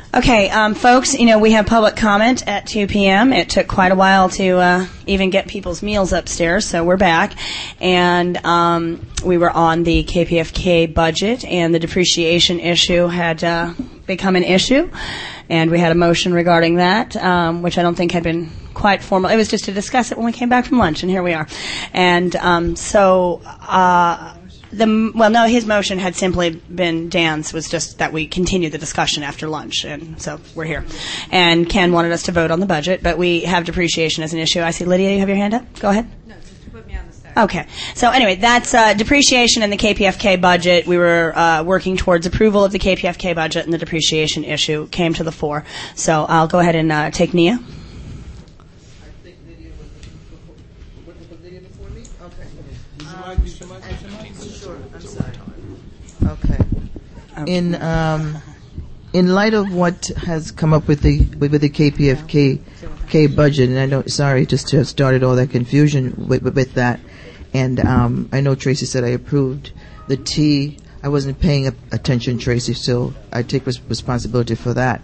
Okay, folks, we have public comment at 2 p.m. It took quite a while to even get people's meals upstairs, so we're back. And we were on the KPFK budget, and the depreciation issue had become an issue. And we had a motion regarding that, which I don't think had been quite formal. It was just to discuss it when we came back from lunch, and here we are. And his motion had simply been Dan's, was just that we continue the discussion after lunch, and so we're here. And Ken wanted us to vote on the budget, but we have depreciation as an issue. I see, Lydia, you have your hand up? Go ahead. No, just to put me on the side. Okay. So anyway, that's depreciation and the KPFK budget. We were working towards approval of the KPFK budget, and the depreciation issue came to the fore. So I'll go ahead and take Nia. Okay. In light of what has come up with the KPFK budget, and I know, sorry, just to have started all that confusion with that, and I know Tracy said I approved the T. I wasn't paying attention, Tracy, so I take responsibility for that.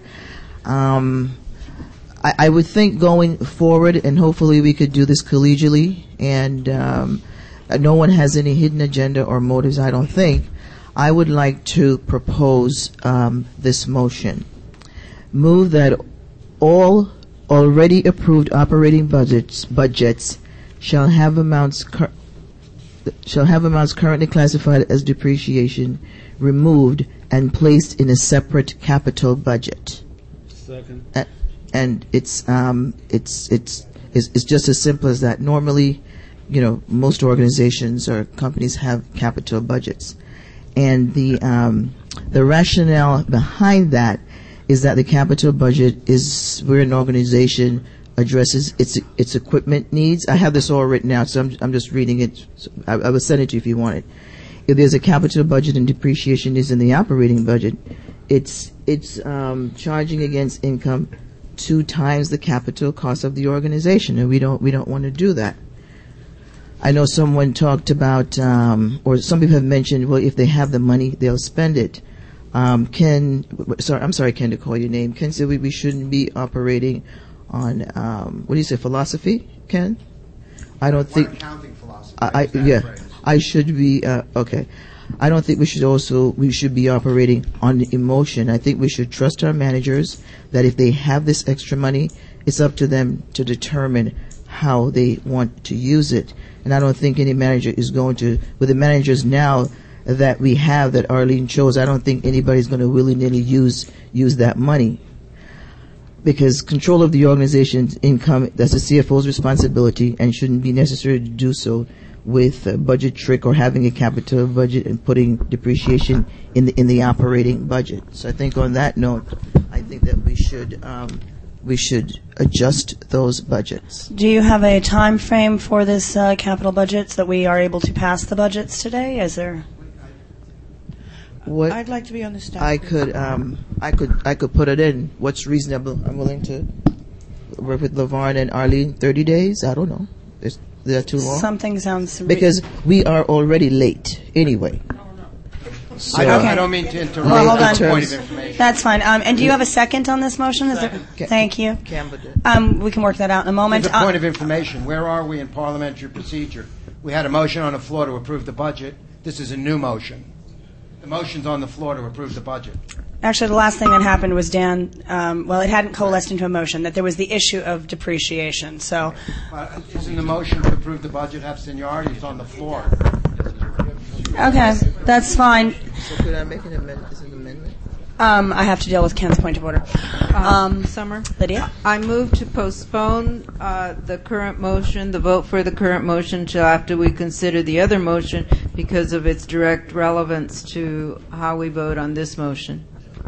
I would think going forward, and hopefully we could do this collegially, and no one has any hidden agenda or motives, I don't think. I would like to propose this motion. Move that all already approved operating budgets shall have amounts currently classified as depreciation removed and placed in a separate capital budget. Second. And it's just as simple as that. Normally, most organizations or companies have capital budgets. And the rationale behind that is that the capital budget is where an organization addresses its equipment needs. I have this all written out, so I'm just reading it. I will send it to you if you want it. If there's a capital budget and depreciation is in the operating budget, it's charging against income 2 times the capital cost of the organization, and we don't want to do that. I know someone talked about, or some people have mentioned, well, if they have the money, they'll spend it. I'm sorry, Ken, to call your name. Ken said we shouldn't be operating on, what do you say, philosophy, Ken? I don't think. Accounting philosophy. I should be, okay. I don't think we should be operating on emotion. I think we should trust our managers that if they have this extra money, it's up to them to determine how they want to use it. And I don't think any manager is going to, with the managers now that we have, that Arlene chose, I don't think anybody's going to willy-nilly use that money. Because control of the organization's income, that's the CFO's responsibility and shouldn't be necessary to do so with a budget trick or having a capital budget and putting depreciation in the operating budget. So I think on that note, I think that we should adjust those budgets. Do you have a time frame for this capital budget so that we are able to pass the budgets today? Is there? What I'd like to be on the staff. I could put it in. What's reasonable? I'm willing to work with LaVarn and Arlene. 30 days? I don't know. Is that too long? Something sounds because we are already late anyway. So, I don't mean to interrupt. Well, hold on. Point of information. That's fine. And do you have a second on this motion? Thank you. We can work that out in a moment. As a point of information, where are we in parliamentary procedure? We had a motion on the floor to approve the budget. This is a new motion. The motion's on the floor to approve the budget. Actually, the last thing that happened was Dan, it hadn't coalesced into a motion, that there was the issue of depreciation. So, isn't the motion to approve the budget have seniority? It's on the floor. Okay, that's fine. So could I make an amendment? Is it an amendment? I have to deal with Ken's point of order. Summer? Lydia? I move to postpone the current motion, the vote for the current motion, till after we consider the other motion because of its direct relevance to how we vote on this motion.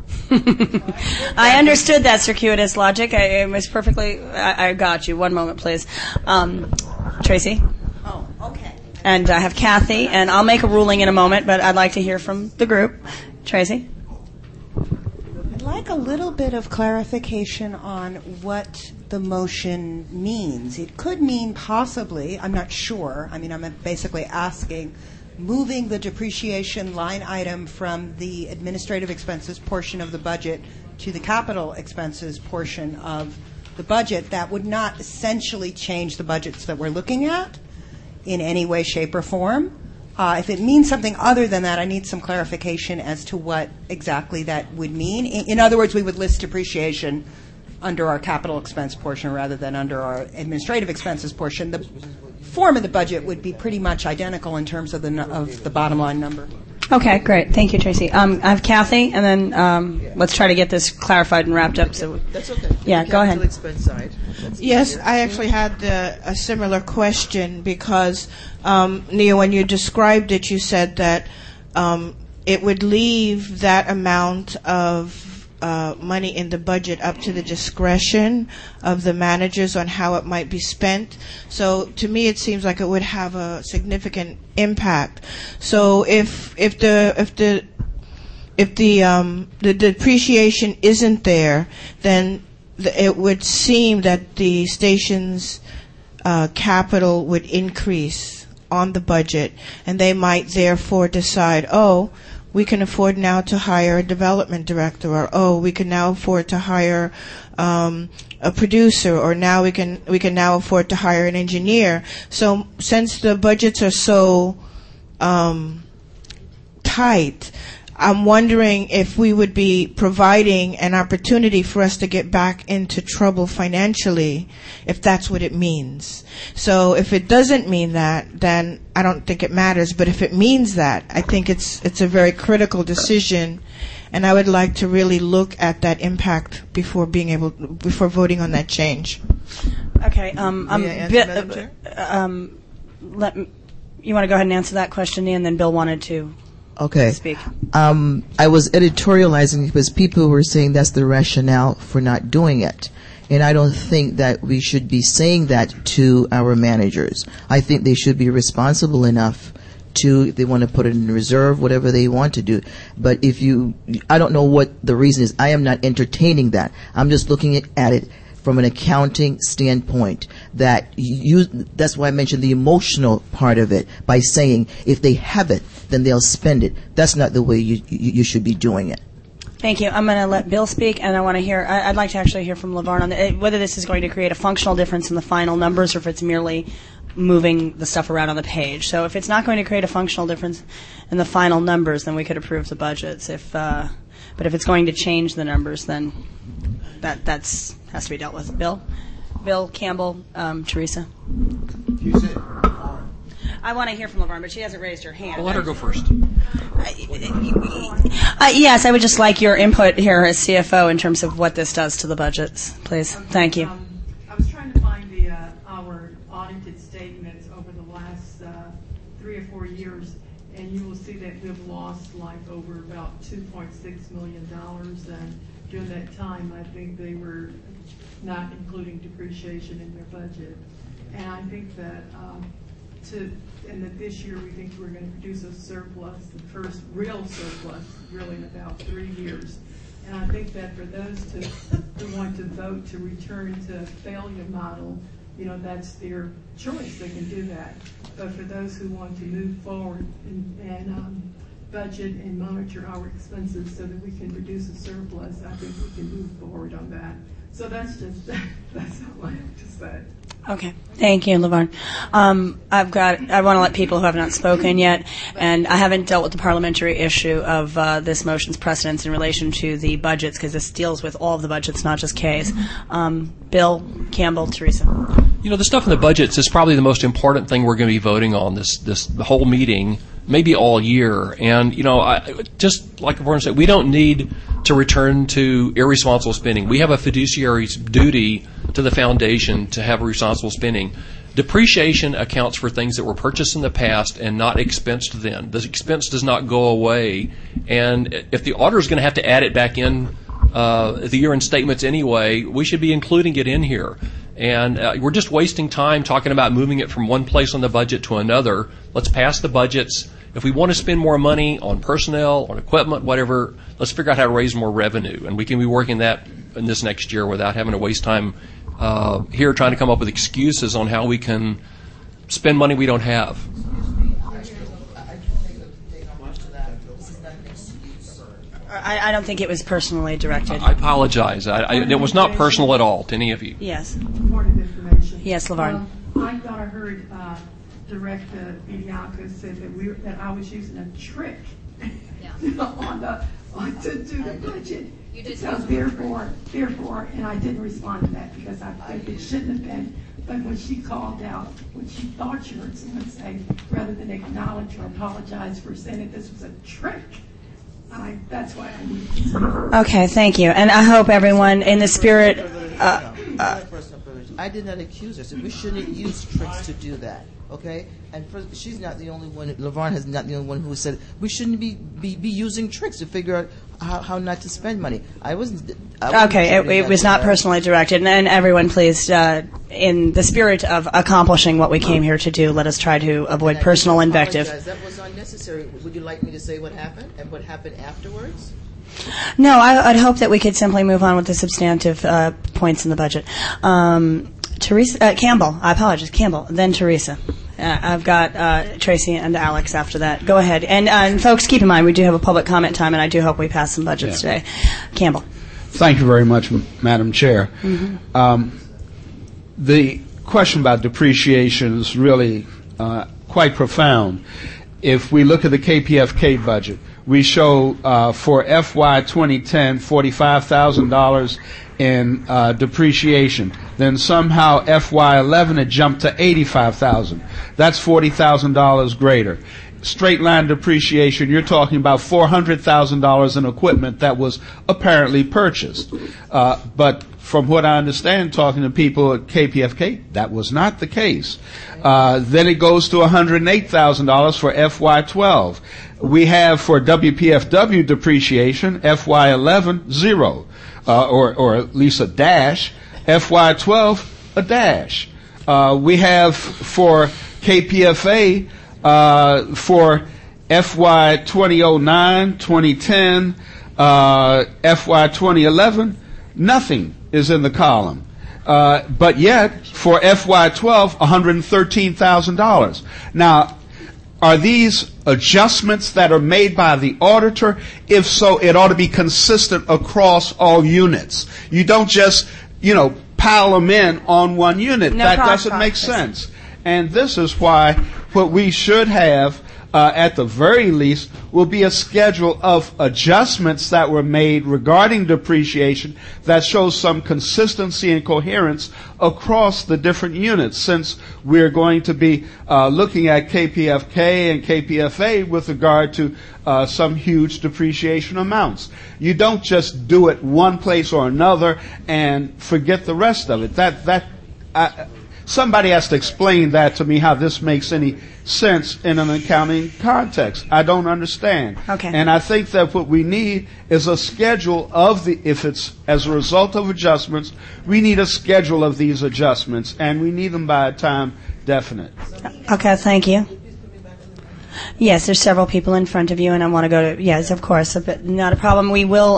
I understood that circuitous logic. It was perfectly. I got you. One moment, please. Tracy? Oh, okay. And I have Kathy, and I'll make a ruling in a moment, but I'd like to hear from the group. Tracy? I'd like a little bit of clarification on what the motion means. It could mean possibly, I'm not sure, I'm basically asking, moving the depreciation line item from the administrative expenses portion of the budget to the capital expenses portion of the budget, that would not essentially change the budgets that we're looking at in any way, shape, or form. If it means something other than that, I need some clarification as to what exactly that would mean. In other words, we would list depreciation under our capital expense portion rather than under our administrative expenses portion. The form of the budget would be pretty much identical in terms of the bottom line number. Okay, great. Thank you, Tracy. I have Kathy, and then let's try to get this clarified and wrapped up. So That's okay. Yeah, The go ahead. capital expense side. Yes, I actually had a similar question because, Nia, when you described it, you said that it would leave that amount of money in the budget up to the discretion of the managers on how it might be spent. So to me, it seems like it would have a significant impact. So if the depreciation isn't there, then it would seem that the station's capital would increase on the budget, and they might therefore decide, we can afford now to hire a development director, or we can now afford to hire a producer, or now we can now afford to hire an engineer. So since the budgets are so tight, I'm wondering if we would be providing an opportunity for us to get back into trouble financially, if that's what it means. So if it doesn't mean that, then I don't think it matters. But if it means that, I think it's a very critical decision, and I would like to really look at that impact before voting on that change. Okay. May I answer, Madam Chair? You want to go ahead and answer that question, Nia, and then Bill wanted to Okay. speak. I was editorializing because people were saying that's the rationale for not doing it. And I don't think that we should be saying that to our managers. I think they should be responsible enough if they want to put it in reserve, whatever they want to do. But I don't know what the reason is. I am not entertaining that. I'm just looking at it from an accounting standpoint. That's why I mentioned the emotional part of it by saying if they have it, then they'll spend it. That's not the way you should be doing it. Thank you. I'm going to let Bill speak, and I'd like to actually hear from LaVarn on whether this is going to create a functional difference in the final numbers or if it's merely moving the stuff around on the page. So if it's not going to create a functional difference in the final numbers, then we could approve the budgets. But if it's going to change the numbers, then that has to be dealt with. Bill, Campbell, Teresa. I want to hear from LaVarn, but she hasn't raised her hand. I'll let her go first. Yes, I would just like your input here as CFO in terms of what this does to the budgets, please. Thank you. I was trying to find our audited statements over the last 3 or 4 years, and you will see that we've lost over about $2.6 million. And during that time, I think they were not including depreciation in their budget. And I think that that this year we think we're going to produce a surplus, the first real surplus, really in about 3 years. And I think that for those who want to vote to return to a failure model, that's their choice. They can do that. But for those who want to move forward and budget and monitor our expenses so that we can reduce a surplus, I think we can move forward on that. So that's all I have to say. Okay. Thank you, LaVarn. I want to let people who have not spoken yet, and I haven't dealt with the parliamentary issue of this motion's precedence in relation to the budgets, because this deals with all of the budgets, not just K's. Bill, Campbell, Teresa. The stuff in the budgets is probably the most important thing we're going to be voting on the whole meeting, maybe all year. And, just like LaVarn said, we don't need to return to irresponsible spending. We have a fiduciary duty to the foundation to have responsible spending. Depreciation accounts for things that were purchased in the past and not expensed then. The expense does not go away. And if the auditor is going to have to add it back in the year-end statements anyway, we should be including it in here. And we're just wasting time talking about moving it from one place on the budget to another. Let's pass the budgets. If we want to spend more money on personnel, on equipment, whatever, let's figure out how to raise more revenue. And we can be working that in this next year without having to waste time here trying to come up with excuses on how we can spend money we don't have. I don't think it was personally directed. I apologize. It was not personal at all to any of you. Yes. Important information. Yes, LaVarn. I thought I heard Director Bianca said that I was using a trick to do the budget. You did. So therefore, and I didn't respond to that because I think it shouldn't have been. But when she called out, what she thought she heard someone say, rather than acknowledge or apologize for saying that this was a trick, that's why I needed to say that. Okay, thank you. And I hope everyone, in the spirit... I did not accuse her. So we shouldn't use tricks to do that. Okay, and she's not the only one. LaVarn has not the only one who said we shouldn't be using tricks to figure out how not to spend money. I wasn't okay, it was not personally directed. And everyone, please, in the spirit of accomplishing what we came here to do, let us try to avoid personal invective. That was unnecessary. Would you like me to say what happened and what happened afterwards? No, I'd hope that we could simply move on with the substantive points in the budget. Teresa Campbell, I apologize, Campbell, then Teresa. I've got Tracy and Alex after that. Go ahead. And folks, keep in mind, we do have a public comment time, and I do hope we pass some budgets today. Campbell. Thank you very much, Madam Chair. Mm-hmm. The question about depreciation is really quite profound. If we look at the KPFK budget, we show for FY 2010 $45,000 in depreciation. Then somehow FY11 it jumped to $85,000. That's $40,000 greater. Straight line depreciation, you're talking about $400,000 in equipment that was apparently purchased. But from what I understand, talking to people at KPFK, that was not the case. Then it goes to $108,000 for FY12. We have for WPFW depreciation, FY11, 0. Or at least a dash. FY12, a dash. We have for KPFA, for FY 2009, 2010, FY 2011, nothing is in the column. But yet, for FY12, $113,000. Now, are these adjustments that are made by the auditor? If so, it ought to be consistent across all units. You don't just, pile them in on one unit. That doesn't make sense. And this is why what we should have, at the very least, will be a schedule of adjustments that were made regarding depreciation that shows some consistency and coherence across the different units, since we're going to be looking at KPFK and KPFA with regard to some huge depreciation amounts. You don't just do it one place or another and forget the rest of it. Somebody has to explain that to me, how this makes any sense in an accounting context. I don't understand. Okay. And I think that what we need is a schedule of if it's as a result of adjustments, we need a schedule of these adjustments, and we need them by a time definite. Okay, thank you. Yes, there's several people in front of you, and I want to go to, yes, of course, but not a problem. We will,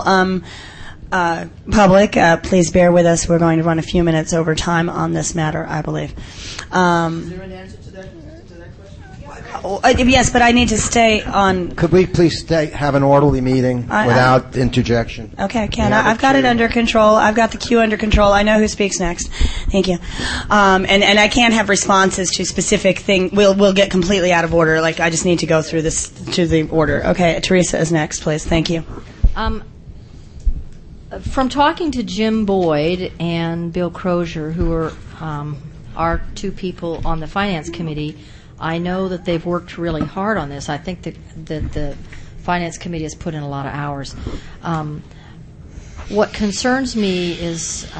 public, please bear with us. We're going to run a few minutes over time on this matter, I believe. Is there an answer to that question? Yes, but I need to stay on. Could we please have an orderly meeting without interjection? Okay, Ken, I've got it under control. I've got the queue under control. I know who speaks next. Thank you. And I can't have responses to specific things. We'll get completely out of order. Like, I just need to go through this to the order. Okay, Teresa is next, please. Thank you. From talking to Jim Boyd and Bill Crozier, who are our two people on the Finance Committee, I know that they've worked really hard on this. I think that the Finance Committee has put in a lot of hours. What concerns me is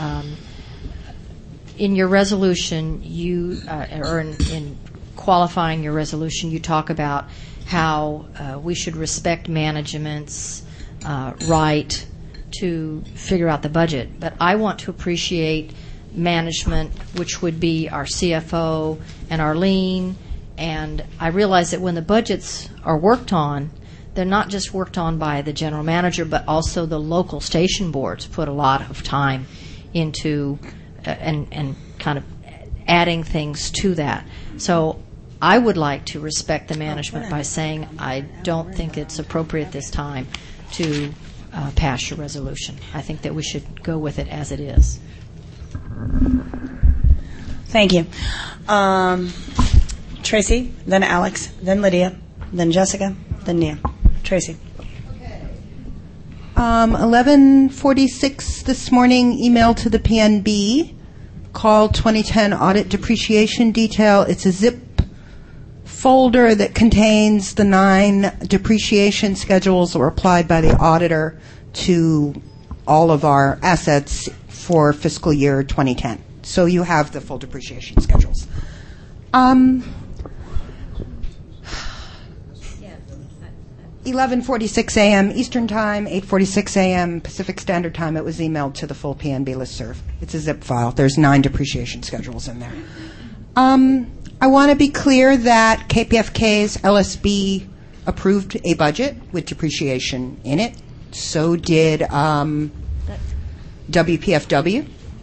in your resolution, or in qualifying your resolution, you talk about how we should respect management's right to figure out the budget. But I want to appreciate management, which would be our CFO and Arlene. And I realize that when the budgets are worked on, they're not just worked on by the general manager, but also the local station boards put a lot of time into and kind of adding things to that. So I would like to respect the management by saying I don't think it's appropriate this time to pass your resolution. I think that we should go with it as it is. Thank you. Tracy, then Alex, then Lydia, then Jessica, then Nia. Tracy. 11:46 this morning, email to the PNB, called 2010 Audit Depreciation Detail. It's a zip folder that contains the 9 depreciation schedules that were applied by the auditor to all of our assets for fiscal year 2010. So you have the full depreciation schedules. 11:46 a.m. Eastern Time, 8:46 a.m. Pacific Standard Time. It was emailed to the full PNB listserv. It's a zip file. There's 9 depreciation schedules in there. I want to be clear that KPFK's LSB approved a budget with depreciation in it. So did WPFW.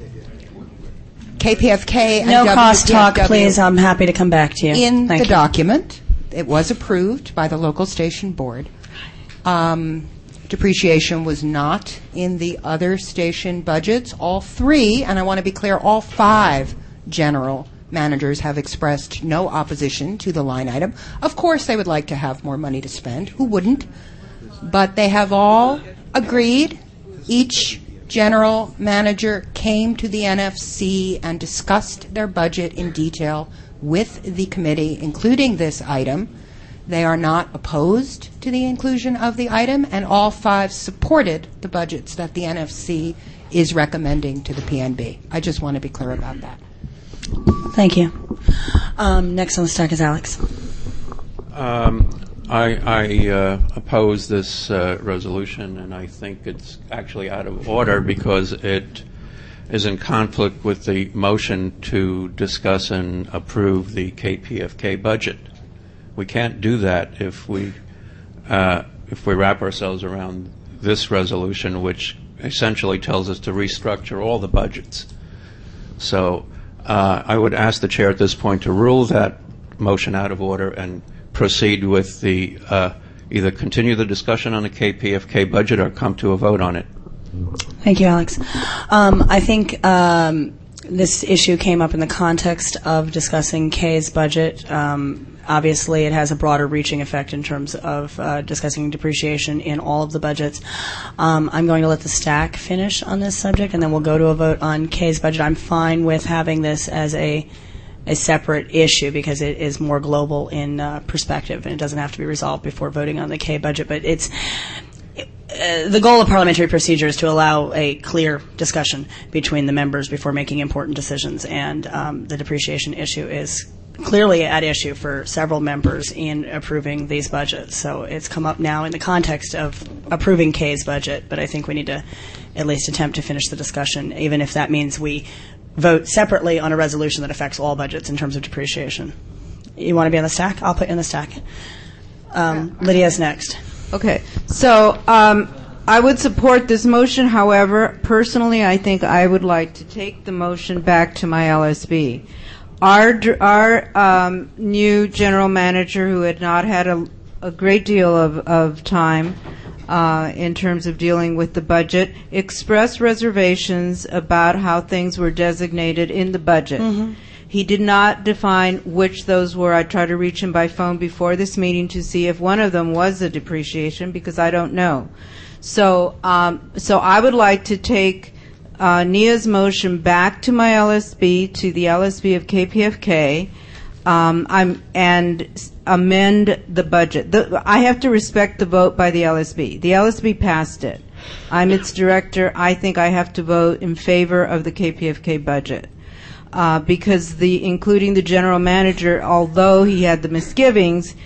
KPFK and No WPFW. cost talk, please. I'm happy to come back to you. In Thank the you. document, it was approved by the local station board. Depreciation was not in the other station budgets. All 3, and I want to be clear, all 5 general managers have expressed no opposition to the line item. Of course, they would like to have more money to spend. Who wouldn't? But they have all agreed. Each general manager came to the NFC and discussed their budget in detail with the committee, including this item. They are not opposed to the inclusion of the item, and all 5 supported the budgets that the NFC is recommending to the PNB. I just want to be clear about that. Thank you. Next on the stack is Alex. I oppose this resolution, and I think it's actually out of order because it is in conflict with the motion to discuss and approve the KPFK budget. We can't do that if we wrap ourselves around this resolution, which essentially tells us to restructure all the budgets. So I would ask the chair at this point to rule that motion out of order and proceed with the either continue the discussion on the KPFK budget or come to a vote on it. Thank you, Alex. I think this issue came up in the context of discussing Kay's budget. Obviously, it has a broader reaching effect in terms of discussing depreciation in all of the budgets. I'm going to let the stack finish on this subject, and then we'll go to a vote on Kay's budget. I'm fine with having this as a separate issue because it is more global in perspective, and it doesn't have to be resolved before voting on the K budget. But it's the goal of parliamentary procedure is to allow a clear discussion between the members before making important decisions, and the depreciation issue is clearly at issue for several members in approving these budgets. So it's come up now in the context of approving Kay's budget, but I think we need to at least attempt to finish the discussion, even if that means we vote separately on a resolution that affects all budgets in terms of depreciation. You want to be on the stack? I'll put you in the stack. Lydia's next. Okay. So I would support this motion. However, personally, I think I would like to take the motion back to my LSB. Our new general manager, who had not had a great deal of time in terms of dealing with the budget, expressed reservations about how things were designated in the budget. Mm-hmm. He did not define which those were. I tried to reach him by phone before this meeting to see if one of them was a depreciation, because I don't know. So I would like to take Nia's motion back to my LSB, to the LSB of KPFK, and amend the budget. I have to respect the vote by the LSB. The LSB passed it. I'm its director. I think I have to vote in favor of the KPFK budget. Because including the general manager, although he had the misgivings,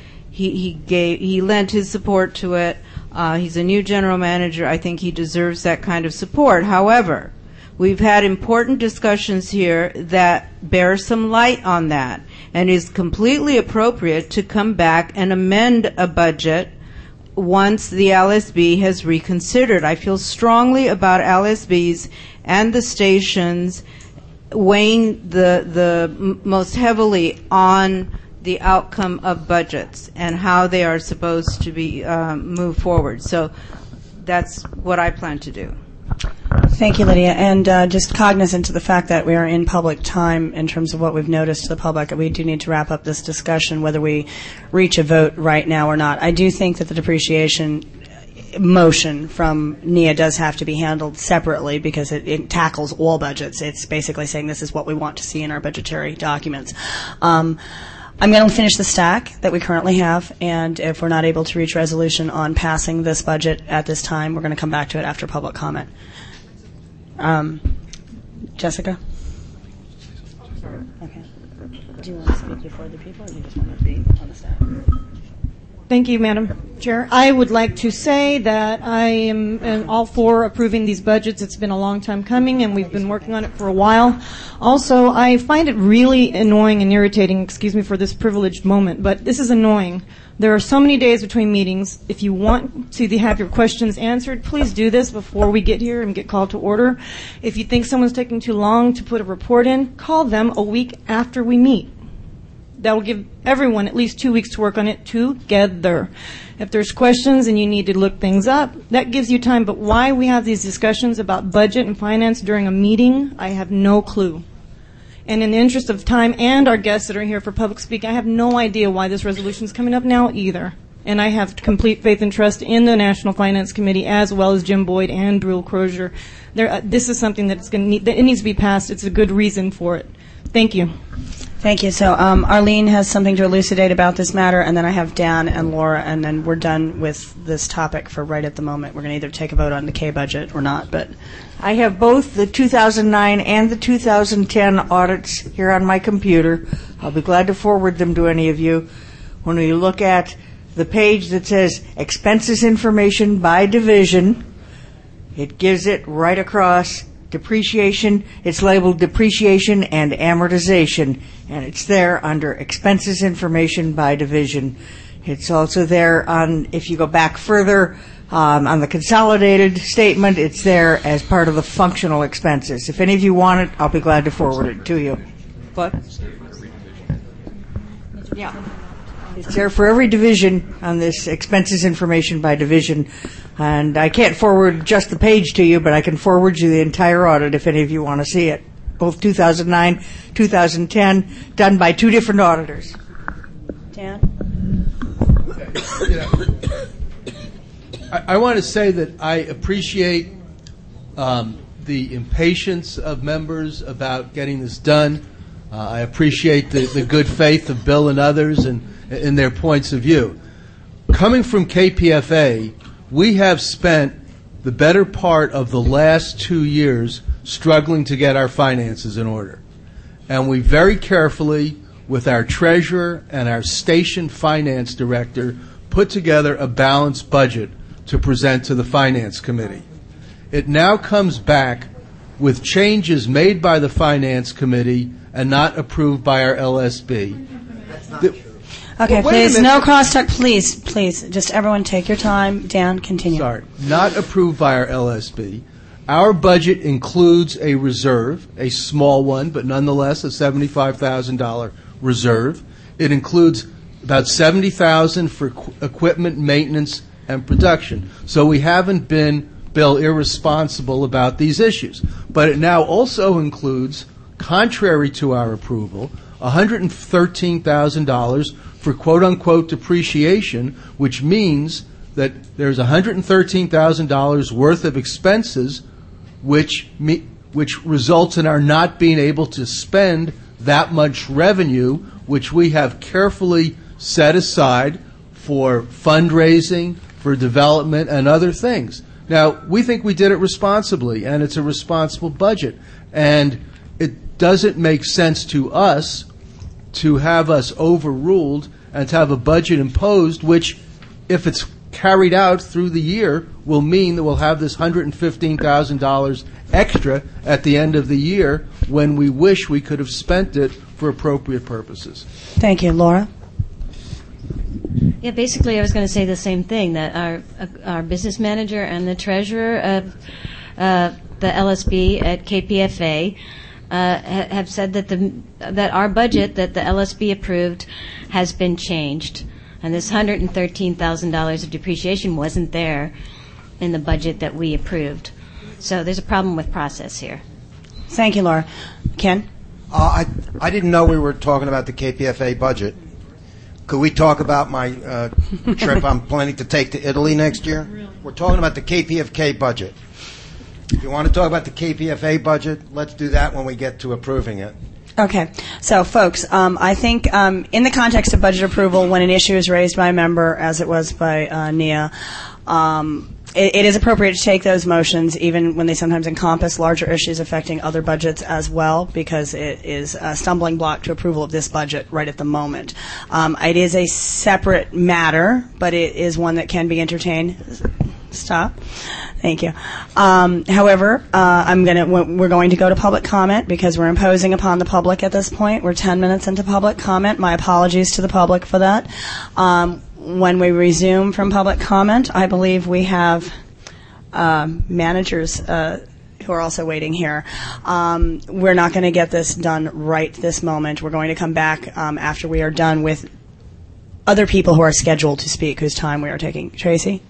he lent his support to it. He's a new general manager. I think he deserves that kind of support. However, we've had important discussions here that bear some light on that, and is completely appropriate to come back and amend a budget once the LSB has reconsidered. I feel strongly about LSBs and the stations weighing the most heavily on the outcome of budgets and how they are supposed to be moved forward. So that's what I plan to do. Thank you, Lydia. And just cognizant of the fact that we are in public time in terms of what we've noticed to the public, we do need to wrap up this discussion, whether we reach a vote right now or not. I do think that the depreciation motion from NIA does have to be handled separately because it tackles all budgets. It's basically saying this is what we want to see in our budgetary documents. I'm going to finish the stack that we currently have, and if we're not able to reach resolution on passing this budget at this time, we're going to come back to it after public comment. Jessica? Okay. Do you want to speak before the people, or do you just want to be on the staff? Thank you, Madam Chair. I would like to say that I am all for approving these budgets. It's been a long time coming, and we've been working on it for a while. Also, I find it really annoying and irritating, excuse me for this privileged moment, but this is annoying. There are so many days between meetings. If you want to have your questions answered, please do this before we get here and get called to order. If you think someone's taking too long to put a report in, call them a week after we meet. That will give everyone at least 2 weeks to work on it together. If there's questions and you need to look things up, that gives you time. But why we have these discussions about budget and finance during a meeting, I have no clue. And in the interest of time and our guests that are here for public speaking, I have no idea why this resolution is coming up now either. And I have complete faith and trust in the National Finance Committee as well as Jim Boyd and Brule Crozier. This is something that it needs to be passed. It's a good reason for it. Thank you. Thank you. So Arlene has something to elucidate about this matter, and then I have Dan and Laura, and then we're done with this topic for right at the moment. We're going to either take a vote on the K budget or not. But I have both the 2009 and the 2010 audits here on my computer. I'll be glad to forward them to any of you. When we look at the page that says expenses information by division, it gives it right across. Depreciation, it's labeled depreciation and amortization, and it's there under expenses information by division. It's also there on, if you go back further, on the consolidated statement, it's there as part of the functional expenses. If any of you want it, I'll be glad to forward it to you. What? Yeah. It's there for every division on this expenses information by division. And I can't forward just the page to you, but I can forward you the entire audit if any of you want to see it. Both 2009, 2010, done by two different auditors. Dan? I want to say that I appreciate the impatience of members about getting this done. I appreciate the good faith of Bill and others and their points of view. Coming from KPFA, we have spent the better part of the last 2 years struggling to get our finances in order. And we very carefully, with our treasurer and our station finance director, put together a balanced budget to present to the finance committee. It now comes back with changes made by the finance committee and not approved by our LSB. That's not true. Okay, please, no crosstalk. Please, just everyone take your time. Dan, continue. Sorry. Not approved by our LSB. Our budget includes a reserve, a small one, but nonetheless a $75,000 reserve. It includes about $70,000 for equipment maintenance and production. So we haven't been, Bill, irresponsible about these issues. But it now also includes, contrary to our approval, $113,000 for quote-unquote depreciation, which means that there's $113,000 worth of expenses which results in our not being able to spend that much revenue, which we have carefully set aside for fundraising, for development, and other things. Now, we think we did it responsibly, and it's a responsible budget. And it doesn't make sense to us to have us overruled and to have a budget imposed, which, if it's carried out through the year, will mean that we'll have this $115,000 extra at the end of the year when we wish we could have spent it for appropriate purposes. Thank you. Laura? Yeah, basically I was going to say the same thing, that our business manager and the treasurer of the LSB at KPFA have said that our budget that the LSB approved has been changed, and this $113,000 of depreciation wasn't there. in the budget that we approved. So there's a problem with process here. Thank you, Laura. Ken? I didn't know we were talking about the KPFA budget. Could we talk about my trip I'm planning to take to Italy next year? We're talking about the KPFK budget. If you want to talk about the KPFA budget, let's do that when we get to approving it. Okay. So, folks, I think in the context of budget approval, when an issue is raised by a member, as it was by Nia, it is appropriate to take those motions, even when they sometimes encompass larger issues affecting other budgets as well, because it is a stumbling block to approval of this budget right at the moment. It is a separate matter, but it is one that can be entertained. Stop. Thank you. However, we're going to go to public comment because we're imposing upon the public at this point. We're 10 minutes into public comment. My apologies to the public for that. When we resume from public comment, I believe we have managers who are also waiting here. We're not going to get this done right this moment. We're going to come back after we are done with other people who are scheduled to speak, whose time we are taking. Tracy?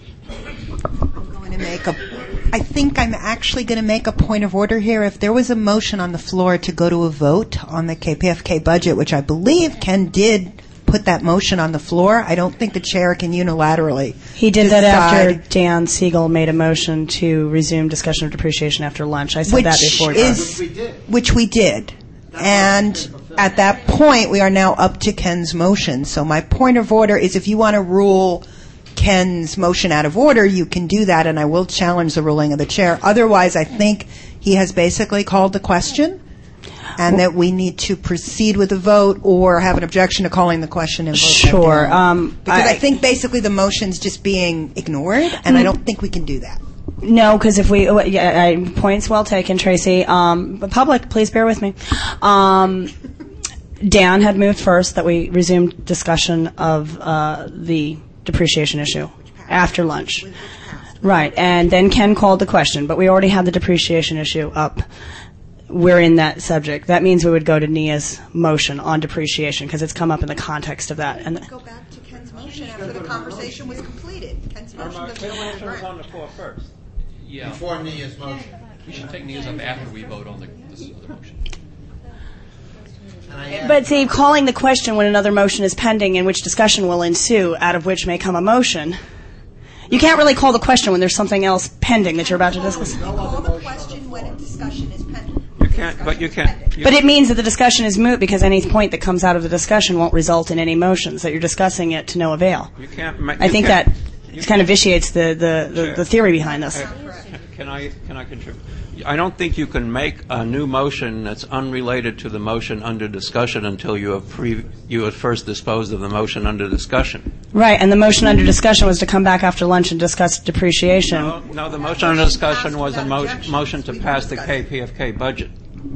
I think I'm actually going to make a point of order here. If there was a motion on the floor to go to a vote on the KPFK budget, which I believe Ken did put that motion on the floor, I don't think the chair can unilaterally He did that after Dan Siegel made a motion to resume discussion of depreciation after lunch. I said that before. Which we did. And at that point, we are now up to Ken's motion. So my point of order is if you want to rule Ken's motion out of order, you can do that, and I will challenge the ruling of the chair. Otherwise, I think he has basically called the question, and that we need to proceed with the vote or have an objection to calling the question and vote. Sure. Because I think basically the motion's just being ignored, and I don't think we can do that. No, because if we, points well taken, Tracy. But public, please bear with me. Dan had moved first that we resumed discussion of the depreciation issue after lunch. Right, and then Ken called the question, but we already had the depreciation issue up. We're in that subject. That means we would go to Nia's motion on depreciation because it's come up in the context of that. And go back to Ken's motion after the conversation was completed. Ken's motion was on the floor first. Yeah. Before Nia's motion. We should take Nia's up after we vote on this other motion. But see, calling the question when another motion is pending in which discussion will ensue, out of which may come a motion, you can't really call the question when there's something else pending that you're about to discuss. You call the question when a discussion is pending. But you can't. But it means that the discussion is moot because any point that comes out of the discussion won't result in any motions, that you're discussing it to no avail. You can't. I think that kind of vitiates the theory behind this. Can I contribute? I don't think you can make a new motion that's unrelated to the motion under discussion until you have first disposed of the motion under discussion. Right, and the motion under discussion was to come back after lunch and discuss depreciation. No, the motion under discussion was a motion to pass the KPFK budget.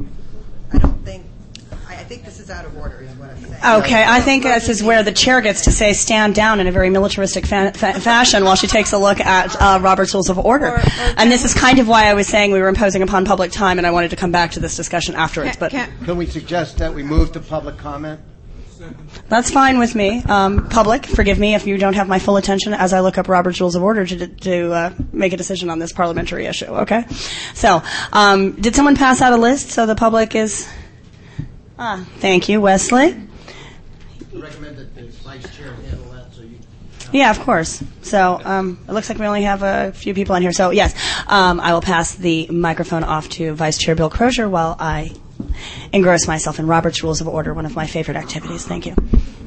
I think this is out of order, is what I'm saying. Okay, I think this is where the chair gets to say stand down in a very militaristic fashion while she takes a look at Robert's Rules of Order. And this is kind of why I was saying we were imposing upon public time, and I wanted to come back to this discussion afterwards. But can we suggest that we move to public comment? That's fine with me. Public, forgive me if you don't have my full attention as I look up Robert's Rules of Order to make a decision on this parliamentary issue, okay? So, did someone pass out a list so the public is... thank you, Wesley. I recommend that the vice chair handle that so you... Yeah, of course. So it looks like we only have a few people on here. So, yes, I will pass the microphone off to Vice Chair Bill Crozier while I engross myself in Robert's Rules of Order, one of my favorite activities. Thank you.